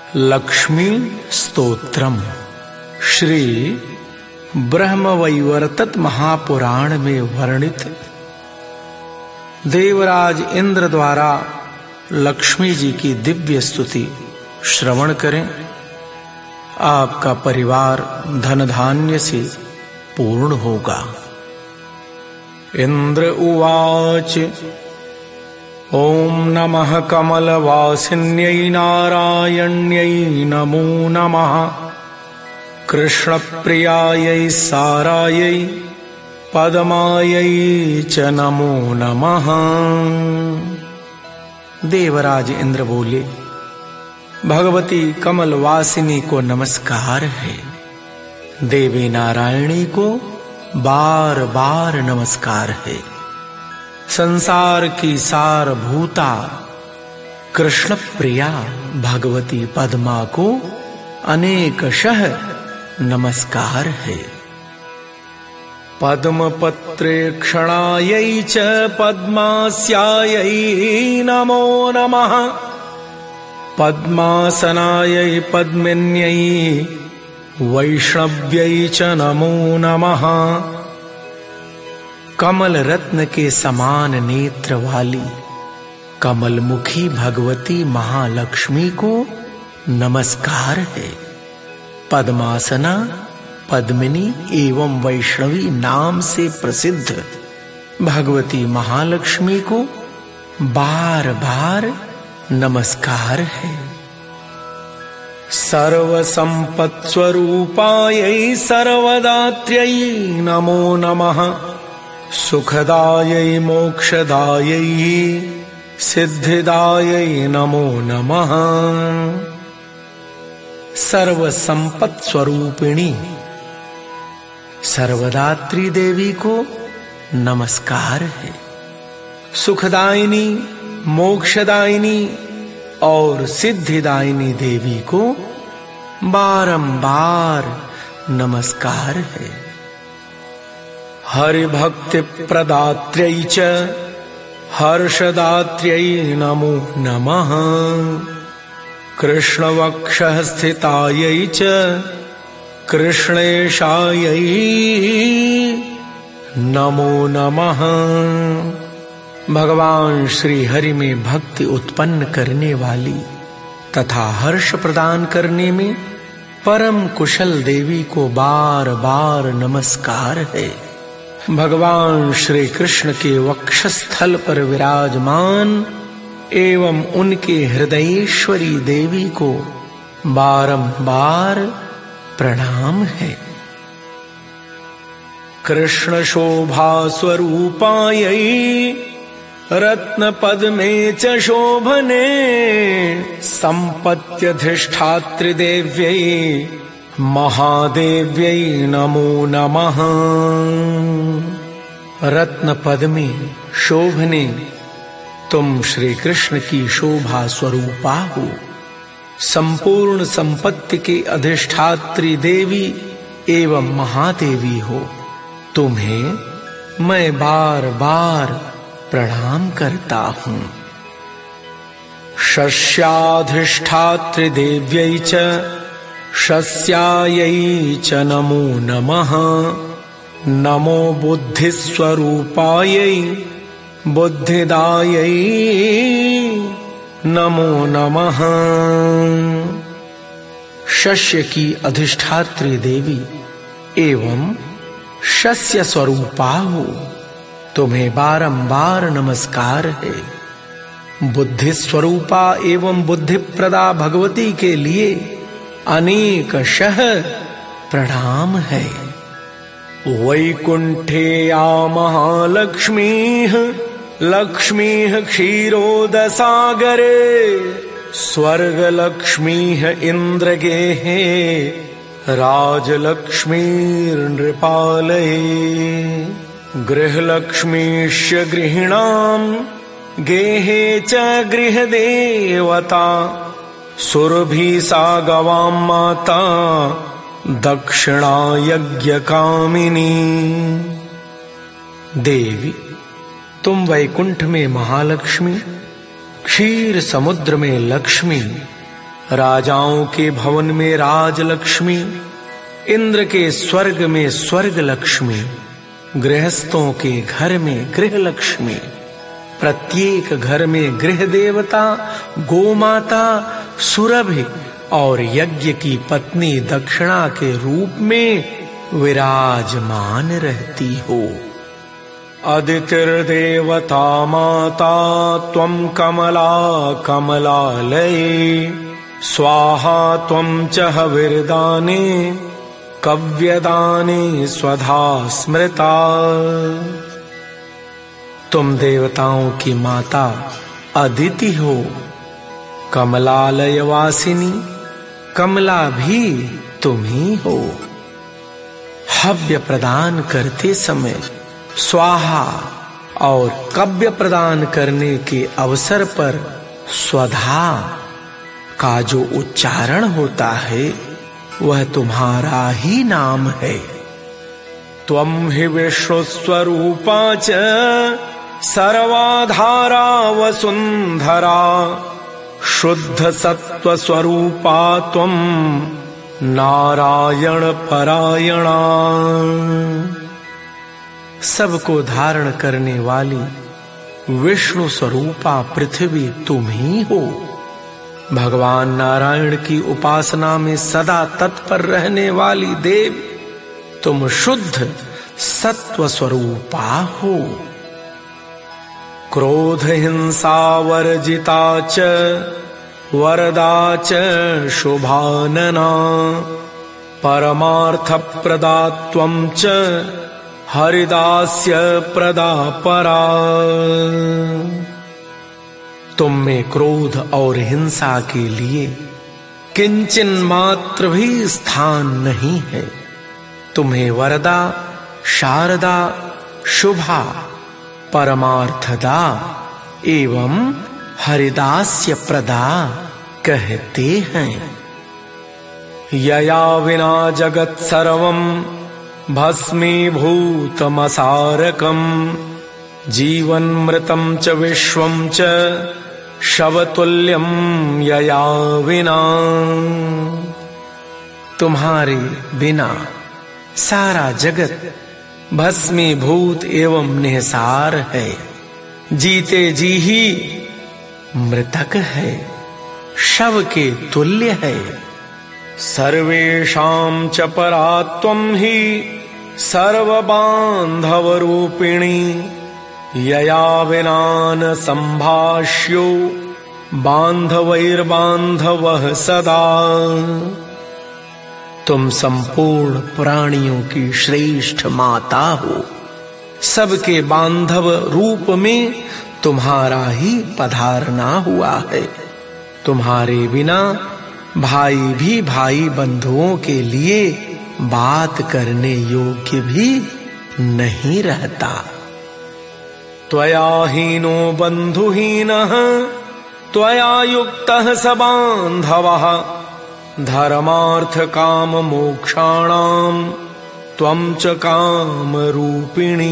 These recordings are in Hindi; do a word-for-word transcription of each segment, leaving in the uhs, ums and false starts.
लक्ष्मी स्तोत्रम श्री ब्रह्मवैवर्तत महापुराण में वर्णित देवराज इंद्र द्वारा लक्ष्मी जी की दिव्य स्तुति श्रवण करें। आपका परिवार धन धान्य से पूर्ण होगा। इंद्र उवाच ओम नमः कमलवासिन्यै नारायण्यै नमो नमः कृष्णप्रियायै सारायै पद्मायै च नमो नमः। देवराज इंद्र बोले, भगवती कमलवासिनी को नमस्कार है। देवी नारायणी को बार बार नमस्कार है। संसार की सारभूता कृष्ण प्रिया भगवती पद्मा को अनेकशः नमस्कार है। पद्मपत्रे क्षणायै च पद्मास्यायै नमो नमः पद्मासनायै पद्मिन्यै वैष्णव्यै च नमो नमः। कमल रत्न के समान नेत्र वाली कमल मुखी भगवती महालक्ष्मी को नमस्कार है। पद्मासना, पद्मिनी एवं वैष्णवी नाम से प्रसिद्ध भगवती महालक्ष्मी को बार बार नमस्कार है। सर्व संपत् स्वरूपायै सर्वदात्र्यै नमो नमः सुखदायै मोक्षदायै सिद्धिदायै नमो नमः। सर्व संपत् स्वरूपिणी सर्वदात्री देवी को नमस्कार है। सुखदायिनी, मोक्षदायिनी और सिद्धिदायिनी देवी को बारंबार नमस्कार है। हरिभक्ति प्रदात्र्यै च हर्षदात्र्यै नमो नमः कृष्णवक्षः स्थितायै च कृष्णेशायै नमो नमः। भगवान श्री हरि में भक्ति उत्पन्न करने वाली तथा हर्ष प्रदान करने में परम कुशल देवी को बार बार नमस्कार है। भगवान श्री कृष्ण के वक्षस्थल पर विराजमान एवं उनके हृदयेश्वरी देवी को बारंबार प्रणाम है। कृष्ण शोभा स्वरूपायै रत्न पद्मे च शोभने संपत्त्यधिष्ठात्री देव्यै महादेव्यै नमो नमः। रत्न पद्मे शोभने तुम श्री कृष्ण की शोभा स्वरूपा हो। संपूर्ण संपत्ति के अधिष्ठात्री देवी एवं महादेवी हो। तुम्हें मैं बार बार प्रणाम करता हूँ। शस्याधिष्ठात्री देव्यै च शस्यायै च नमो नमः नमो बुद्धिस्वरूपायै बुद्धिदायै नमो नमः। शस्य की अधिष्ठात्री देवी एवं शस्य स्वरूपा हो। तुम्हें बारंबार नमस्कार है। बुद्धि स्वरूपा एवं बुद्धिप्रदा भगवती के लिए अनेकशः प्रणाम है। वैकुंठे या महालक्ष्मीः लक्ष्मीः क्षीरोदसागरे स्वर्गलक्ष्मीः इन्द्रगेहे राजलक्ष्मीर्नृपालये गृहलक्ष्मीश्च गृहिणाम् गेहे च गृहदेवता सुरभि सा गवां माता दक्षिणा यज्ञ कामिनी। देवी, तुम वैकुंठ में महालक्ष्मी, क्षीर समुद्र में लक्ष्मी, राजाओं के भवन में राजलक्ष्मी, इंद्र के स्वर्ग में स्वर्ग लक्ष्मी, गृहस्थों के घर में गृह लक्ष्मी, प्रत्येक घर में गृह देवता, गोमाता, सुरभि और यज्ञ की पत्नी दक्षिणा के रूप में विराजमान रहती हो। अदितिर्देवता माता त्वं कमला कमलालये, स्वाहा त्वं च हविर्दाने कव्यदाने स्वधा स्मृता। तुम देवताओं की माता अदिति हो, कमलालय वासिनी, कमला भी तुम ही हो। हव्य प्रदान करते समय स्वाहा और कव्य प्रदान करने के अवसर पर स्वधा का जो उच्चारण होता है वह तुम्हारा ही नाम है। त्वं हि विश्वस्वरूपा च सर्वाधारा वसुंधरा, शुद्ध सत्व स्वरूपा त्वं नारायण परायणा। सबको धारण करने वाली विष्णु स्वरूपा पृथ्वी तुम ही हो। भगवान नारायण की उपासना में सदा तत्पर रहने वाली देव तुम शुद्ध सत्व स्वरूपा हो। क्रोध हिंसा वर्जिता च वरदा च शुभानना, परमार्थ प्रदा त्वं च हरिदास्य प्रदा परा। तुम में क्रोध और हिंसा के लिए किंचन मात्र भी स्थान नहीं है। तुम्हें वरदा, शारदा, शुभा, परमार्थदा एवं हरिदास्य प्रदा कहते हैं। यया विना जगत सर्वं भस्मीभूतमसारकम्, जीवन मृतं च विश्वं च शवतुल्यं यया विना। तुम्हारे बिना सारा जगत भस्मीभूत एवं निहसार है, जीते जी ही मृतक है, शव के तुल्य है। सर्वेषां च परा त्वं हि सर्वबान्धवरूपिणी, यया विना न संभाष्यो बान्धवैर्बान्धवः सदा। तुम संपूर्ण प्राणियों की श्रेष्ठ माता हो। सबके बांधव रूप में तुम्हारा ही पधारना हुआ है। तुम्हारे बिना भाई भी भाई बंधुओं के लिए बात करने योग्य भी नहीं रहता। त्वया हीनो बंधुहीनः त्वया युक्तः स बान्धवः, धर्मार्थ काम मोक्षाणां त्वं च काम रूपिणी।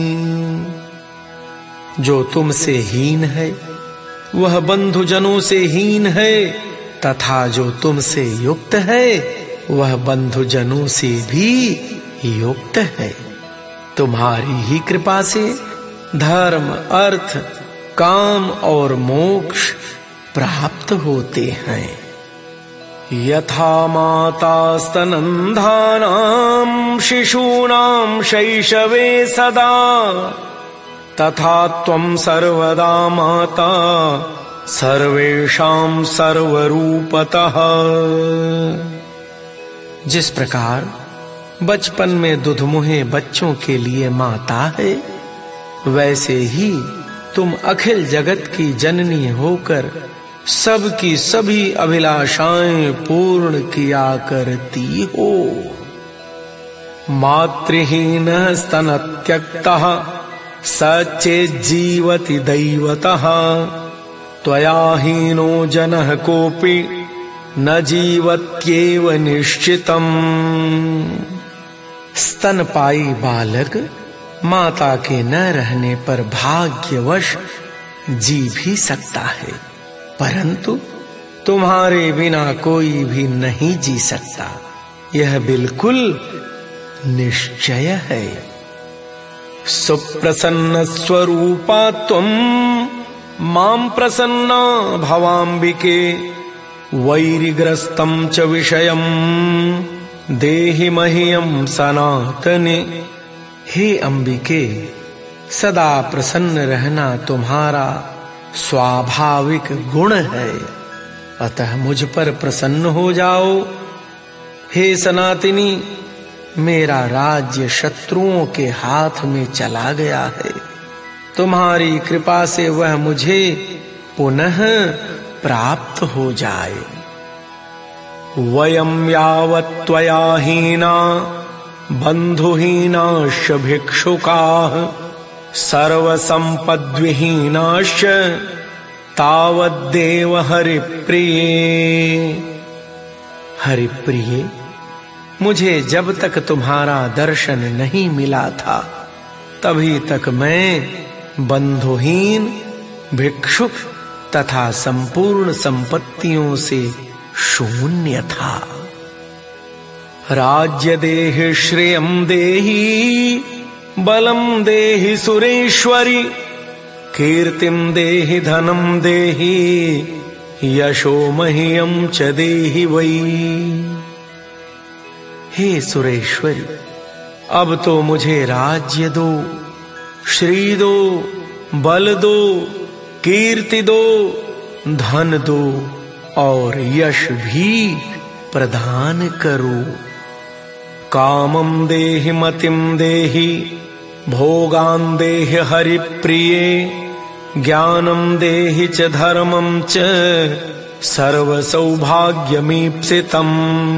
जो तुमसे हीन है वह बंधुजनों से हीन है, तथा जो तुमसे युक्त है वह बंधुजनों से भी युक्त है। तुम्हारी ही कृपा से धर्म, अर्थ, काम और मोक्ष प्राप्त होते हैं। यथा माता स्तनन्धानां शिशूनां शैशवे सदा, तथा त्वं सर्वदा माता सर्वेषां सर्वरूपतः। जिस प्रकार बचपन में दुधमुहे बच्चों के लिए माता है, वैसे ही तुम अखिल जगत की जननी होकर सबकी सभी अभिलाषाएं पूर्ण किया करती हो। मातृहीनः स्तनत्यक्तः सचेज्जीवति दैवतः, त्वया हीनो जनः कोऽपि न जीवत्येव निश्चितम्। स्तनपाई बालक माता के न रहने पर भाग्यवश जी भी सकता है, परंतु तुम्हारे बिना कोई भी नहीं जी सकता, यह बिल्कुल निश्चय है। सुप्रसन्न स्वरूपा त्वं मां प्रसन्ना भवाम्बिके, वैरिग्रस्तं च विषयं देहि मह्यं सनातने। हे अंबिके, सदा प्रसन्न रहना तुम्हारा स्वाभाविक गुण है, अतः मुझ पर प्रसन्न हो जाओ। हे सनातनी, मेरा राज्य शत्रुओं के हाथ में चला गया है, तुम्हारी कृपा से वह मुझे पुनः प्राप्त हो जाए। वयं यावत् त्वया हीना बन्धुहीनाश्च भिक्षुकाः सर्वसम्पद्विहीनाश्च तावद्देव हरिप्रिये। हरिप्रिये, मुझे जब तक तुम्हारा दर्शन नहीं मिला था तभी तक मैं बंधुहीन, भिक्षुक तथा संपूर्ण संपत्तियों से शून्य था। राज्य देहि श्रेयं देहि बलम देहि सुरेश्वरी, कीर्तिम देहि धनम देहि यशो मह्यं च देहि वै। हे सुरेश्वरी, अब तो मुझे राज्य दो, श्री दो, बल दो, कीर्ति दो, धन दो और यश भी प्रदान करो। कामं देहि मतिं देहि भोगान् देहि हरिप्रिये, ज्ञानं देहि च धर्मं च सर्वसौभाग्यमीप्सितम्।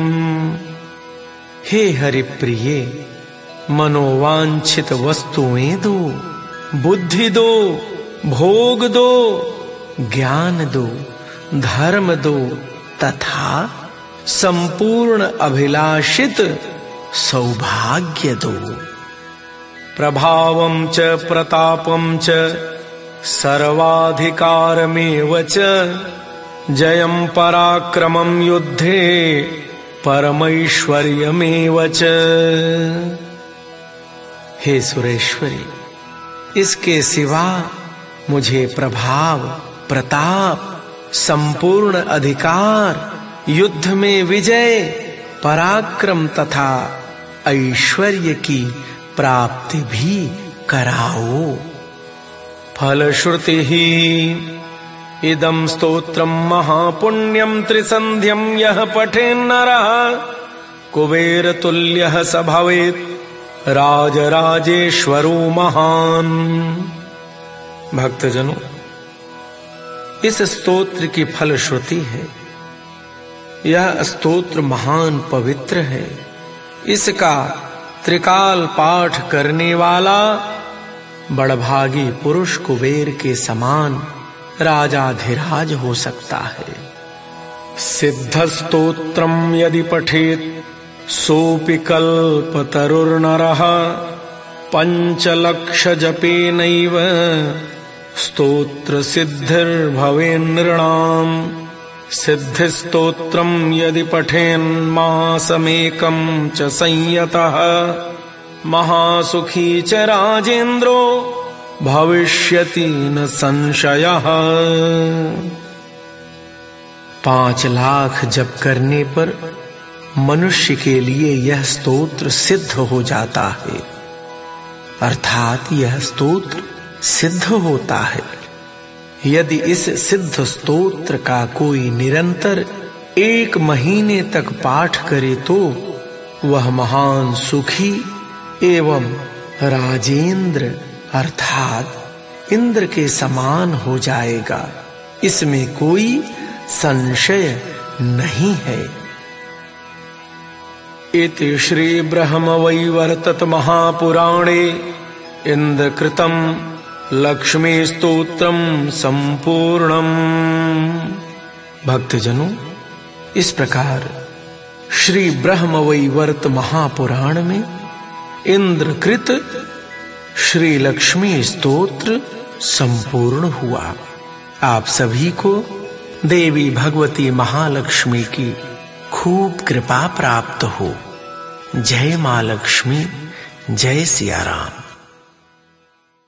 हे हरिप्रिये, मनोवांछित वस्तुएं दो, बुद्धि दो, भोग दो, ज्ञान दो, धर्म दो तथा संपूर्ण अभिलाषित सौभाग्य दो। प्रभावं च प्रतापं च सर्वाधिकारमेव च, जयं पराक्रमं युद्धे परमैश्वर्यमेव च। हे सुरेश्वरी, इसके सिवा मुझे प्रभाव, प्रताप, संपूर्ण अधिकार, युद्ध में विजय, पराक्रम तथा ऐश्वर्य की प्राप्ति भी कराओ। फलश्रुति ही इदं स्तोत्रं महापुण्यं त्रिसन्ध्यं यः पठेन्नरः कुबेरतुल्यः स भवेत् राजराजेश्वरो महान्। भक्तजनों, इस स्तोत्र की फलश्रुति है। यह स्तोत्र महान पवित्र है। इसका त्रिकाल पाठ करने वाला बड़भागी पुरुष कुबेर के समान राजाधिराज हो सकता है। सिद्ध स्तोत्रम यदि पठेत सोपि कल्पतरुर्नरः पंचलक्ष जपेनैव स्तोत्र सिद्धिर्भवेन्नृणाम्। सिद्धिस्तोत्रं यदि पठेन्मासमेकं च संयतः महासुखी च राजेन्द्रो भविष्यति न संशयः। पांच लाख जप करने पर मनुष्य के लिए यह स्तोत्र सिद्ध हो जाता है, अर्थात यह स्तोत्र सिद्ध होता है। यदि इस सिद्ध स्तोत्र का कोई निरंतर एक महीने तक पाठ करे तो वह महान सुखी एवं राजेंद्र अर्थात इंद्र के समान हो जाएगा, इसमें कोई संशय नहीं है। इति श्री ब्रह्मवैवर्तत महापुराणे इंद्रकृतं लक्ष्मी स्तोत्रम संपूर्णम। भक्तजनों, इस प्रकार श्री ब्रह्मवैवर्त महापुराण में इंद्रकृत श्री लक्ष्मी स्तोत्र संपूर्ण हुआ। आप सभी को देवी भगवती महालक्ष्मी की खूब कृपा प्राप्त हो। जय मां लक्ष्मी, जय सिया राम।